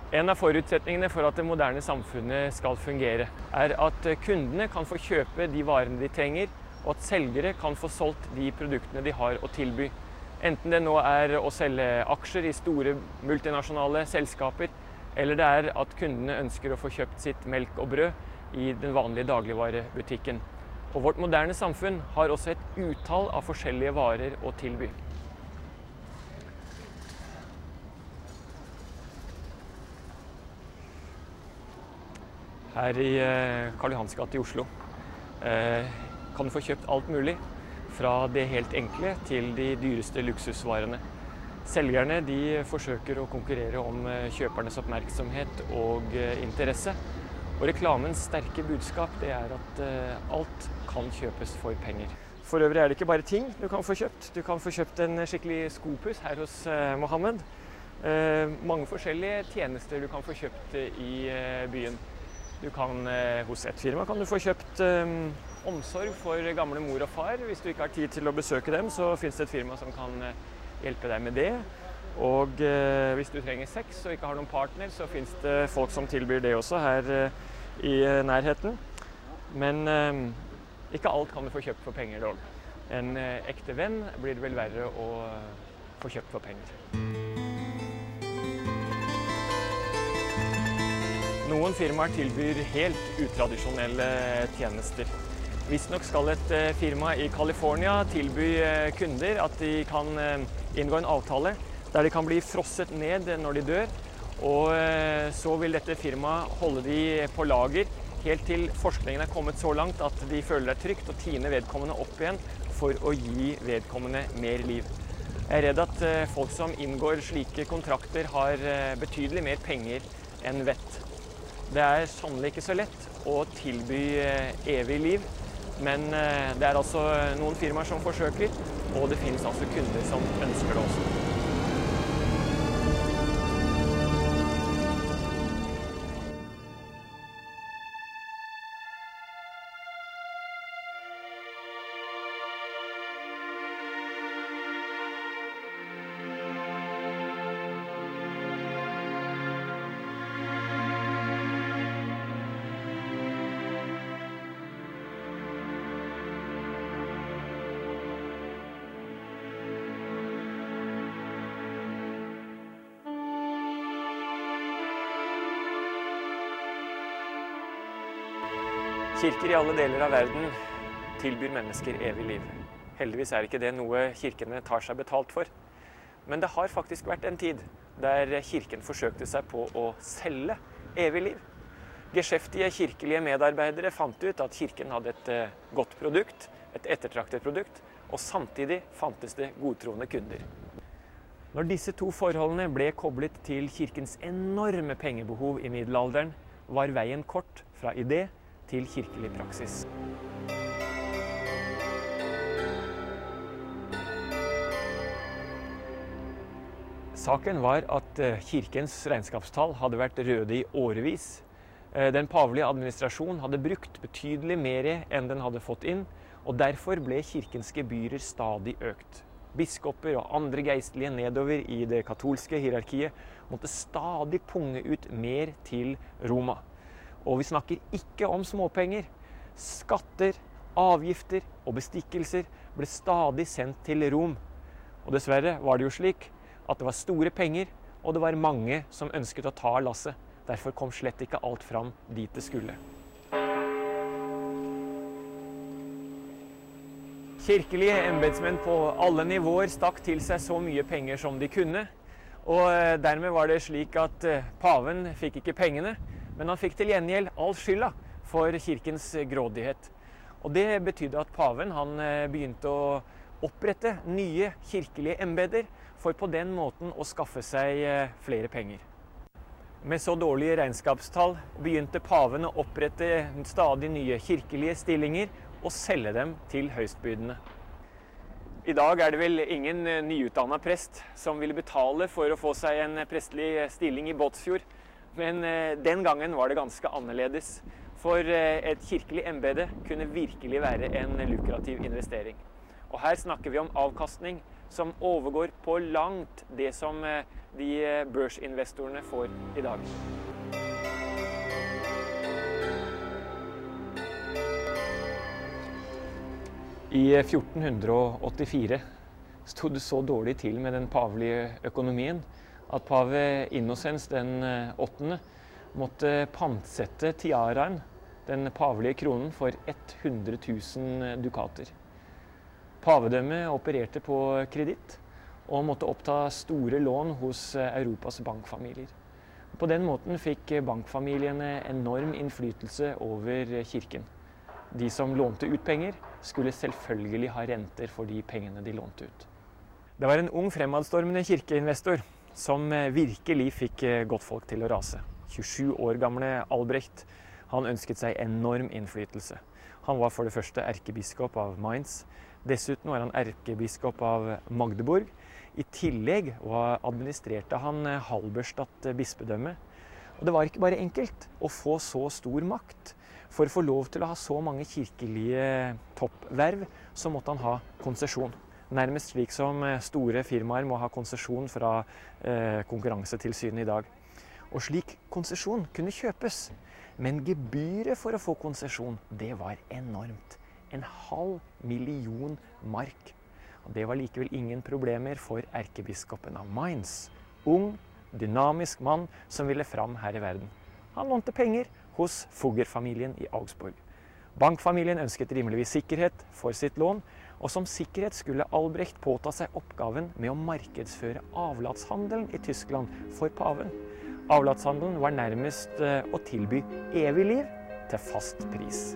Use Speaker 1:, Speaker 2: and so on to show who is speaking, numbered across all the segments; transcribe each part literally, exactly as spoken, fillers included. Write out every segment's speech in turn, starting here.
Speaker 1: En av forutsetningene for at det moderne samfunnet skal fungere, er at kundene kan få kjøpe de varene de trenger, og at selgere kan få solgt de produktene de har å tilby. Enten det nå er å selge aksjer i store multinasjonale selskaper, eller det er at kundene ønsker å få kjøpt sitt melk og brød i den vanlige dagligvarebutikken. Og vårt moderne samfunn har også et utall av forskjellige varer å tilby. Her i Karl Johans gate i Oslo kan du få kjøpt alt mulig, fra det helt enkle til de dyreste luksusvarene. Selgerne de forsøker å konkurrere om kjøpernes oppmerksomhet og interesse. Og reklamens sterke budskap det er at alt kan kjøpes for penger. For øvrig er det ikke bare ting du kan få kjøpt. Du kan få kjøpt en skikkelig skopuss her hos Mohammed. Mange forskjellige tjenester du kan få kjøpt i byen. Du kan, hos et firma kan du få kjøpt um, omsorg for gamle mor og far. Hvis du ikke har tid til å besøke dem, så finnes det et firma som kan uh, hjelpe deg med det. Og uh, hvis du trenger sex og ikke har noen partner, så finnes det folk som tilbyr det også her uh, i uh, nærheten. Men um, ikke alt kan du få kjøpt for penger dog. En uh, ekte venn blir det vel verre å uh, få kjøpt for penger. Noen firmaer tilbyr helt utradisjonelle tjenester. Visstnok skal et firma i California tilby kunder at de kan inngå en avtale der de kan bli frosset ned når de dør, og så vil dette firmaet holde de på lager helt til forskningen er kommet så langt at de føler det trygt å tine vedkommende opp igjen for å gi vedkommende mer liv. Jeg er redd at folk som inngår slike kontrakter har betydelig mer penger enn vett. Det er sannelig ikke så lett å tilby evig liv, men det er altså noen firmaer som forsøker, og det finnes altså kunder som ønsker det også. Kirker i alle deler av verden tilbyr mennesker evig liv. Heldigvis er ikke det noe kirkene tar seg betalt for. Men det har faktisk vært en tid der kirken forsøkte seg på å selge evig liv. Geskjeftige kirkelige medarbeidere fant ut at kirken hadde et godt produkt, et ettertraktet produkt, og samtidig fantes det godtroende kunder. Når disse to forholdene ble koblet til kirkens enorme pengebehov i middelalderen, var veien kort fra idé til kirkelig praksis. Saken var at kirkens regnskapstall hadde vært røde i årevis. Den pavelige administrasjonen hadde brukt betydelig mer enn den hadde fått inn, og derfor ble kirkens gebyrer stadig økt. Biskoper og andre geistlige nedover i det katolske hierarkiet måtte stadig punge ut mer til Roma. Og vi snakker ikke om småpenger. Skatter, avgifter og bestikkelser ble stadig sendt til Rom. Og dessverre var det jo slik at det var store penger, og det var mange som ønsket å ta lasset. Derfor kom slett ikke alt fram dit det skulle. Kirkelige embetsmenn på alle nivåer stakk til seg så mye penger som de kunne. Og dermed var det slik at paven fikk ikke pengene, men han fikk til gjengjeld all skylda for kirkens grådighet. Og det betydde at paven han begynte å opprette nye kirkelige embeder for på den måten å skaffe seg flere penger. Med så dårlige regnskapstall begynte paven å opprette stadig nye kirkelige stillinger og selge dem til høystbydende. I dag er det vel ingen nyutdannet prest som ville betale for å få seg en prestlig stilling i Båtsfjord, men den gangen var det ganske annerledes, for et kirkelig embede kunne virkelig være en lukrativ investering. Og her snakker vi om avkastning som overgår på langt det som de børsinvestorene får i dag. I fjorten åttifire stod det så dårlig til med den pavelige økonomien at pave Innocens den åttende måtte pantsette tiaraen, den pavelige kronen, for hundre tusen dukater. Pavedømmet opererte på kreditt og måtte oppta store lån hos Europas bankfamilier. På den måten fikk bankfamiliene enorm innflytelse over kirken. De som lånte ut penger, skulle selvfølgelig ha renter for de pengene de lånte ut. Det var en ung fremadstormende kirkeinvestor som virkelig fikk godtfolk til å rase. tjuesju år gamle Albrecht, han ønsket seg enorm innflytelse. Han var for det første erkebiskop av Mainz. Dessuten var han erkebiskop av Magdeburg. I tillegg var administrerte han Halberstadt bispedømme. Og det var ikke bare enkelt å få så stor makt. For å få lov til å ha så mange kirkelige toppverv, så måtte han ha konsesjon. Nærmest slik som store firmaer må ha konsesjon fra eh, konkurransetilsynet i dag. Og slik konsesjon kunne kjøpes. Men gebyret for å få konsesjon, det var enormt. En halv million mark. Og det var likevel ingen problemer for erkebiskopen av Mainz. Ung, dynamisk mann som ville fram her i verden. Han lånte penger hos Fugger-familien i Augsburg. Bankfamilien ønsket rimeligvis sikkerhet for sitt lån, og som sikkerhet skulle Albrecht påta seg oppgaven med å markedsføre avlatshandelen i Tyskland for paven. Avlatshandelen var nærmest å tilby evig liv til fast pris.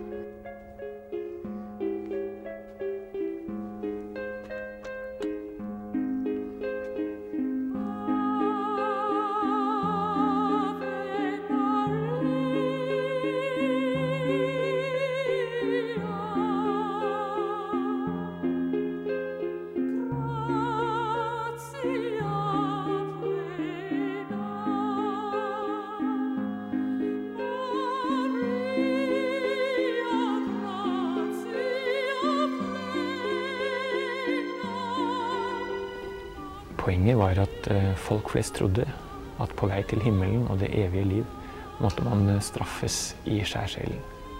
Speaker 1: Poenget var at folk flest trodde at på vei til himmelen og det evige liv måtte man straffes i skjærsilden.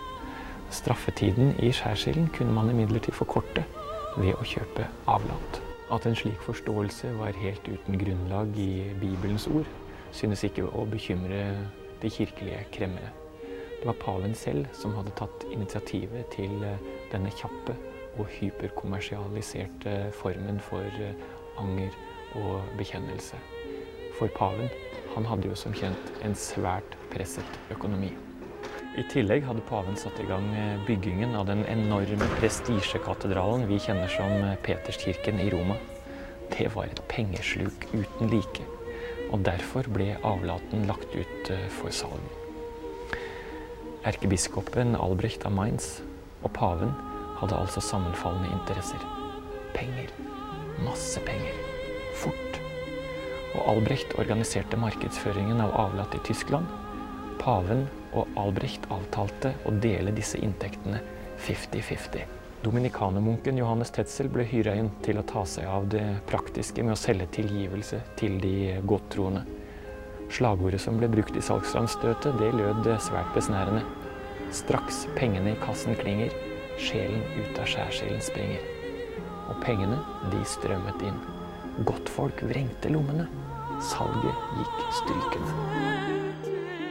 Speaker 1: Straffetiden i skjærsilden kunne man imidlertid forkorte ved å kjøpe avlat. At en slik forståelse var helt uten grunnlag i Bibelens ord, synes ikke å bekymre de kirkelige kremmere. Det var paven selv som hadde tatt initiativet til denne kjappe og hyperkommersialiserte formen for anger og bekjennelse. For paven, han hadde jo som kjent en svært presset økonomi. I tillegg hadde paven satt i gang byggingen av den enorme prestisjekatedralen vi kjenner som Peterskirken i Roma. Det var et pengesluk uten like, og derfor ble avlaten lagt ut for salg. Erkebiskopen Albrecht av Mainz og paven hadde altså sammenfallende interesser. Penger. Masse penger. Fort. Og Albrecht organiserte markedsføringen av avlat i Tyskland. Paven og Albrecht avtalte å dele disse inntektene femti femti. Dominikanermunken Johannes Tetzel ble hyret inn til å ta seg av det praktiske med å selge tilgivelse til de godtroende. Slagordet som ble brukt i salgslansstøtet, det lød svært besnærende. Straks pengene i kassen klinger, sjelen ut av skjærsilden springer. Og pengene, de strømmet inn. Godtfolk vrengte lommene. Salget gikk strykende.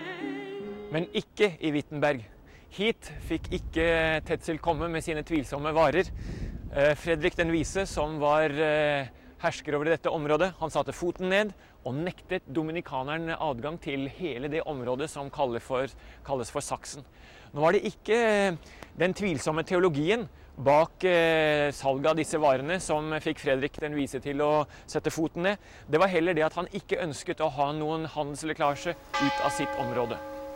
Speaker 1: Men ikke i Wittenberg. Hit fikk ikke Tetzel komme med sine tvilsomme varer. Fredrik den vise, som var hersker over dette området, han satte foten ned og nektet dominikaneren adgang til hele det området som kalles for, kalles for Saksen. Nå var det ikke den tvilsomme teologien bak eh, salget av disse varene som fikk Fredrik den vise til å sette foten ned. Det var heller det at han ikke ønsket å ha noen handelslekkasje ut av sitt område.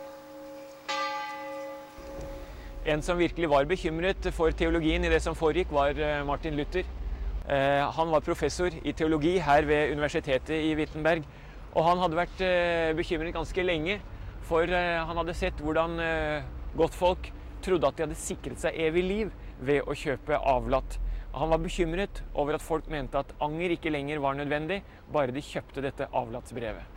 Speaker 1: En som virkelig var bekymret for teologien i det som foregikk, var Martin Luther. Eh, han var professor i teologi her ved universitetet i Wittenberg, og han hadde vært eh, bekymret ganske lenge, for eh, han hadde sett hvordan eh, godtfolk trodde at de hadde sikret seg evig liv ved å kjøpe avlat. Han var bekymret over at folk mente at anger ikke lenger var nødvendig, bare de kjøpte dette avlatsbrevet.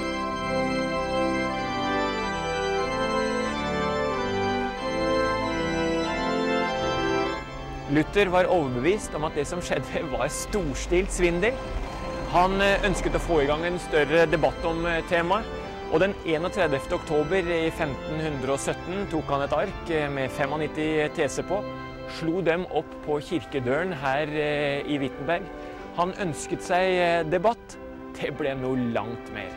Speaker 1: Luther var overbevist om at det som skjedde var storstilt svindel. Han ønsket å få i gang en større debatt om temaet, og den enogtredivte oktober i femten sytten tok han et ark med nittifem teser på, slo dem opp på kirkedøren her i Wittenberg. Han ønsket seg debatt. Det ble noe langt mer.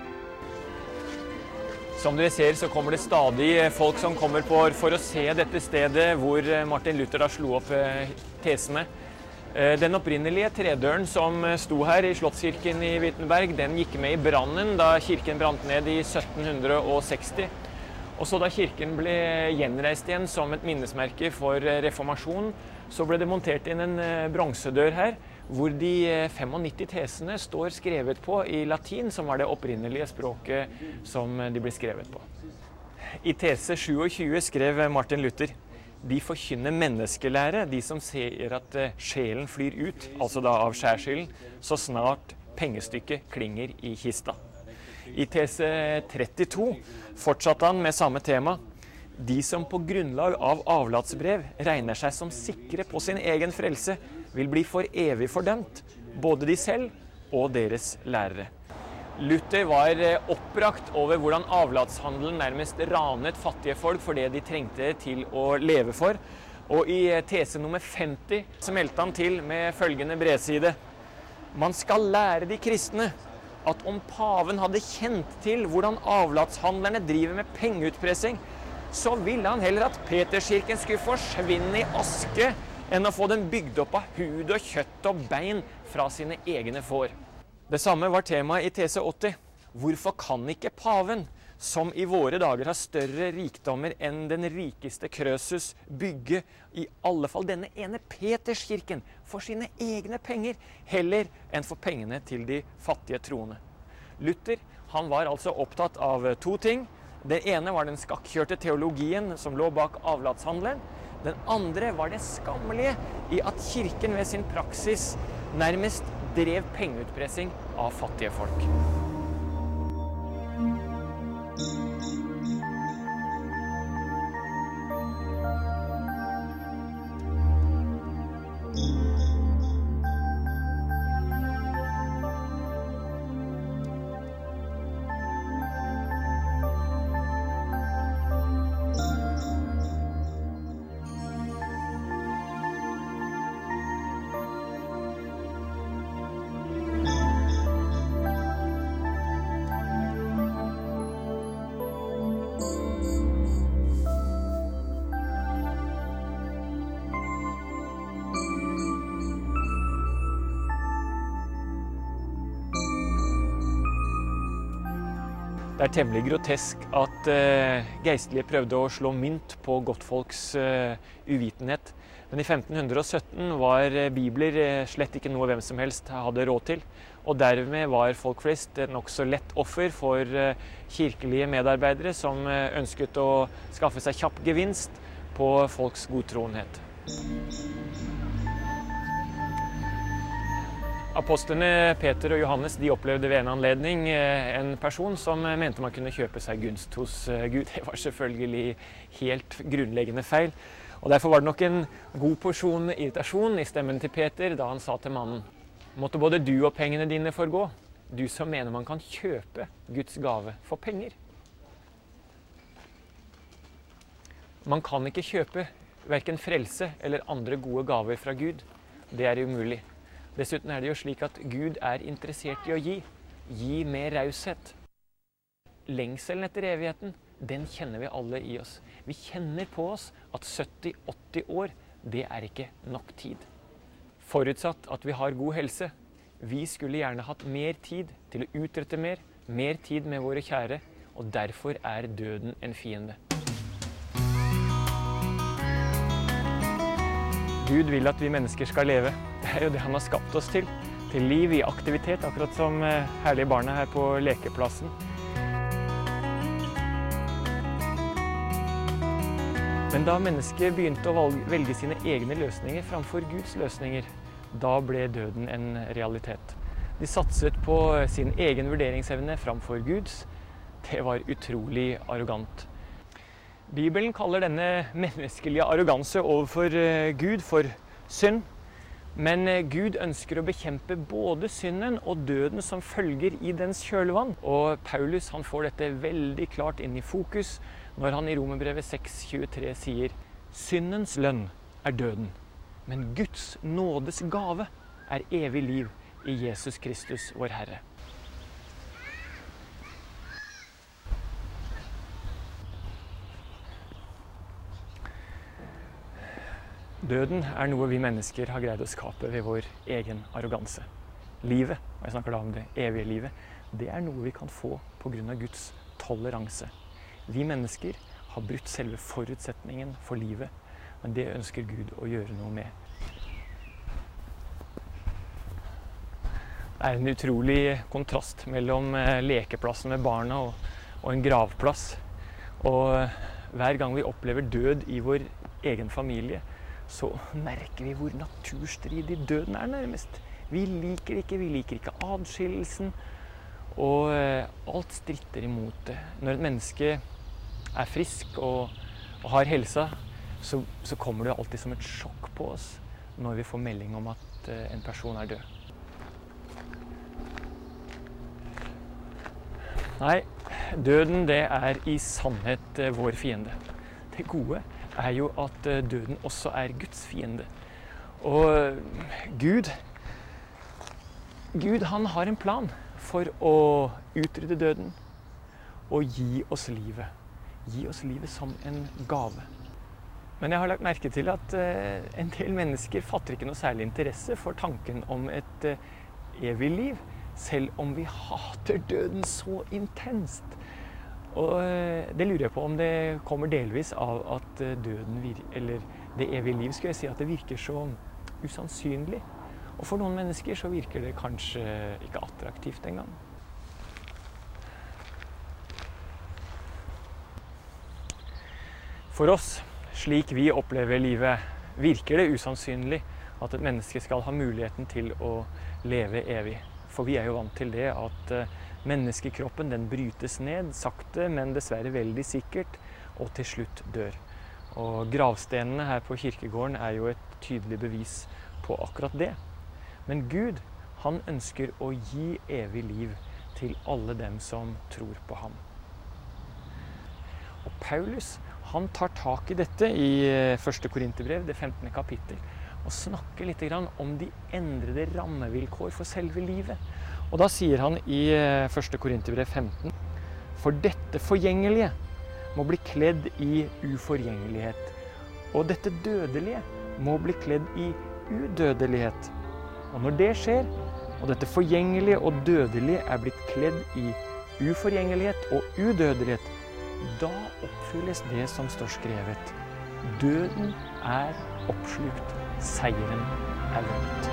Speaker 1: Som dere ser, så kommer det stadig folk som kommer på for å se dette stedet hvor Martin Luther da slo opp tesene. Den opprinnelige tredøren som sto her i Slottskirken i Wittenberg, den gikk med i brannen da kirken brant ned i sytten seksti. Og så da kirken ble gjenreist igjen som et minnesmerke for reformasjonen, så ble det montert inn en bronsedør her, hvor de nittifem tesene står skrevet på i latin, som var det opprinnelige språket som de ble skrevet på. I tese tjuesju skrev Martin Luther: de forkynner menneskelære, de som ser at sjelen flyr ut, altså da av skjærsilden, så snart pengestykket klinger i kista. I tese trettito fortsatte han med samme tema: de som på grunnlag av avlatsbrev regner seg som sikre på sin egen frelse, vil bli for evig fordømt, både de selv og deres lærere. Luther var oppbrakt over hvordan avlatshandelen nærmest ranet fattige folk for det de trengte til å leve for. Og i tese nummer femti så meldte han til med følgende bredside: man skal lære de kristne at om paven hadde kjent til hvordan avlatshandlerne driver med pengeutpressing, så ville han heller at Peterskirken skulle forsvinne i aske enn å få den bygd opp av hud og kjøtt og bein fra sine egne får. Det samme var temaet i tese åtti. Hvorfor kan ikke paven, som i våre dager har større rikdommer enn den rikeste Krøsus, bygge i alle fall denne ene Peterskirken for sine egne penger, heller enn for pengene til de fattige troende? Luther, han var altså opptatt av to ting. Det ene var den skakkjørte teologien som lå bak avlatshandelen. Den andre var det skammelige i at kirken ved sin praksis nærmest drev pengeutpressing av fattige folk. Det er temmelig grotesk at uh, geistlige prøvde å slå mynt på godtfolks uh, uvitenhet. Men i femten sytten var uh, bibler uh, slett ikke noe hvem som helst hadde råd til. Og dermed var folk flest et nokså lett offer for uh, kirkelige medarbeidere som uh, ønsket å skaffe seg kjapp gevinst på folks godtroenhet. Apostlene Peter og Johannes de opplevde ved en anledning en person som mente man kunne kjøpe seg gunst hos Gud. Det var selvfølgelig helt grunnleggende feil. Og derfor var det nok en god porsjon irritasjon i stemmen til Peter da han sa til mannen: måtte både du og pengene dine forgå, du som mener man kan kjøpe Guds gave for penger. Man kan ikke kjøpe hverken frelse eller andre gode gaver fra Gud. Det er umulig. Dessuten er det jo slik at Gud er interessert i å gi. Gi med raushet. Lengselen etter evigheten, den kjenner vi alle i oss. Vi kjenner på oss at sytti åtti år, det er ikke nok tid. Forutsatt at vi har god helse. Vi skulle gjerne hatt mer tid til å utrette mer, mer tid med våre kjære, og derfor er døden en fiende. Gud vil at vi mennesker skal leve. Det er jo det han har skapt oss til. Til liv i aktivitet, akkurat som herlige barna her på lekeplassen. Men da mennesker begynte å velge sine egne løsninger framfor Guds løsninger, da ble døden en realitet. De satset på sin egen vurderingsevne framfor Guds. Det var utrolig arrogant. Bibelen kaller denne menneskelige arroganse overfor Gud for synd. Men Gud ønsker å bekjempe både synden og døden som følger i dens kjølvann. Og Paulus han får dette veldig klart inn i fokus når han i Romerbrevet seks tjuetre sier: syndens lønn er døden, men Guds nådes gave er evig liv i Jesus Kristus, vår Herre. Døden er noe vi mennesker har greid å skape ved vår egen arroganse. Livet, og jeg snakker da om det evige livet, det er noe vi kan få på grunn av Guds toleranse. Vi mennesker har brutt selve forutsetningen for livet, men det ønsker Gud å gjøre noe med. Det er en utrolig kontrast mellom lekeplassen med barna og, og en gravplass. Og hver gang vi opplever død i vår egen familie, så merker vi hvor naturstridig døden er nærmest. Vi liker det ikke, vi liker ikke adskillelsen, og alt stritter imot det. Når et menneske er frisk og, og har helsa, så, så kommer det alltid som et sjokk på oss når vi får melding om at en person er død. Nei, døden det er i sannhet vår fiende. Det gode er jo at døden også er Guds fiende. Og Gud, Gud han har en plan for å utrydde døden og gi oss livet. Gi oss livet som en gave. Men jeg har lagt merke til at en del mennesker fatter ikke noe særlig interesse for tanken om et evig liv, selv om vi hater døden så intenst. Og det lurer jeg på om det kommer delvis av at døden, eller det evige liv, skulle jeg si, at det virker så usannsynlig. Og for noen mennesker så virker det kanskje ikke attraktivt engang. For oss, slik vi opplever livet, virker det usannsynlig at et menneske skal ha muligheten til å leve evig. For vi er jo vant til det at menneskekroppen den brytes ned, sakte, men dessverre veldig sikkert, og til slutt dør. Og gravstenene her på kirkegården er jo et tydelig bevis på akkurat det. Men Gud, han ønsker å gi evig liv til alle dem som tror på ham. Og Paulus, han tar tak i dette i første Korinterbrev, det femtende kapittel, og snakker litt om de endrede rammevilkår for selve livet. Og da sier han i første Korinterbrev femten: for dette forgjengelige må bli kledd i uforgjengelighet, og dette dødelige må bli kledd i udødelighet. Og når det skjer, og dette forgjengelige og dødelige er blitt kledd i uforgjengelighet og udødelighet, da oppfylles det som står skrevet: døden er oppslukt, seieren er vunnet.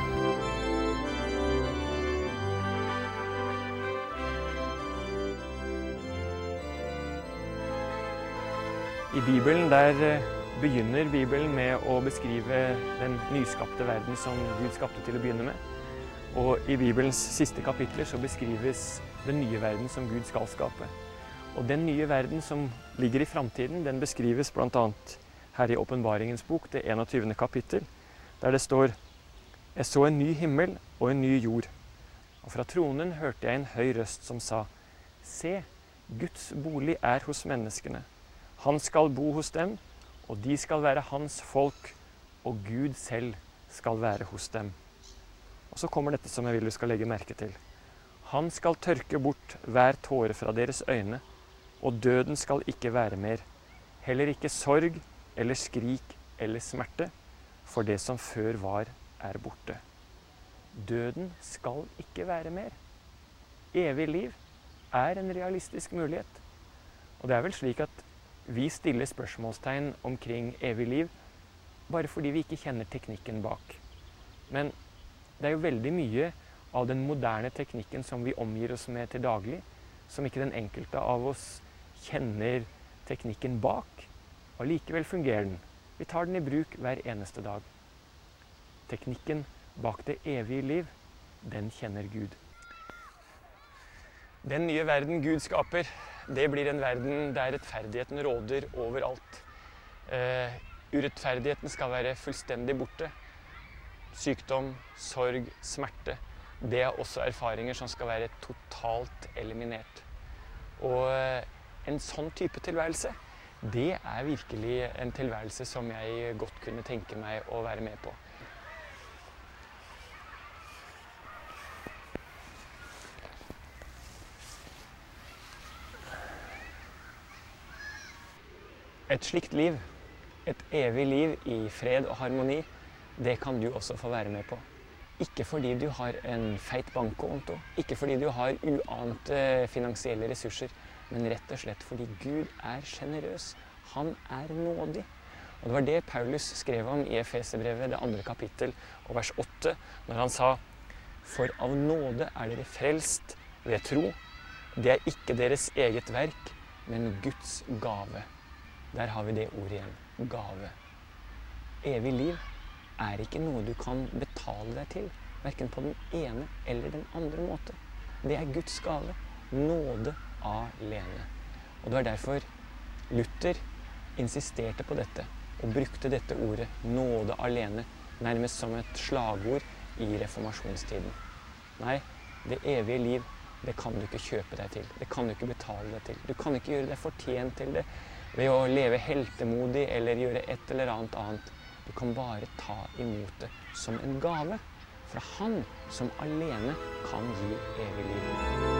Speaker 1: I Bibelen der begynner Bibelen med å beskrive den nyskapte verden som Gud skapte til å begynne med. Og i Bibelens siste kapitler så beskrives den nye verden som Gud skal skape. Og den nye verden som ligger i framtiden, den beskrives blant annet her i Åpenbaringens bok, det enogtyvende kapittel, der det står: jeg så en ny himmel og en ny jord. Og fra tronen hørte jeg en høy røst som sa: se, Guds bolig er hos menneskene. Han skal bo hos dem, og de skal være hans folk, og Gud selv skal være hos dem. Og så kommer dette som jeg vil du skal legge merke til. Han skal tørke bort hver tåre fra deres øyne, og døden skal ikke være mer. Heller ikke sorg eller skrik eller smerte, for det som før var, er borte. Døden skal ikke være mer. Evig liv er en realistisk mulighet. Og det er vel slik at vi stiller spørsmålstegn omkring evig liv, bare fordi vi ikke kjenner teknikken bak. Men det er jo veldig mye av den moderne teknikken som vi omgir oss med til daglig, som ikke den enkelte av oss kjenner teknikken bak, og likevel fungerer den. Vi tar den i bruk hver eneste dag. Teknikken bak det evige liv, den kjenner Gud. Den nye verden Gud skaper, det blir en verden der rettferdigheten råder overalt. Uh, urettferdigheten skal være fullstendig borte. Sykdom, sorg, smerte, det er også erfaringer som skal være totalt eliminert. Og uh, en sånn type tilværelse, det er virkelig en tilværelse som jeg godt kunne tenke meg å være med på. Et slikt liv, et evig liv i fred og harmoni, det kan du også få være med på. Ikke fordi du har en feit bankkonto, ikke fordi du har uante finansielle ressurser, men rett og slett fordi Gud er generøs. Han er nådig. Og det var det Paulus skrev om i Efeserbrevet, det andre kapittel, og vers åtte, når han sa: For av nåde er dere frelst ved tro. Det er ikke deres eget verk, men Guds gave. Der har vi det ordet igjen. Gave. Evig liv er ikke noe du kan betale deg til, hverken på den ene eller den andre måte. Det er Guds gave. Nåde alene. Og det var derfor Luther insisterte på dette, og brukte dette ordet, nåde alene, nærmest som et slagord i reformasjonstiden. Nei, det evige liv, det kan du ikke kjøpe deg til. Det kan du ikke betale deg til. Du kan ikke gjøre deg fortjent til det ved å leve heltemodig eller gjøre et eller annet annet. Du kan bare ta imot det som en gave fra Han som alene kan gi evig liv.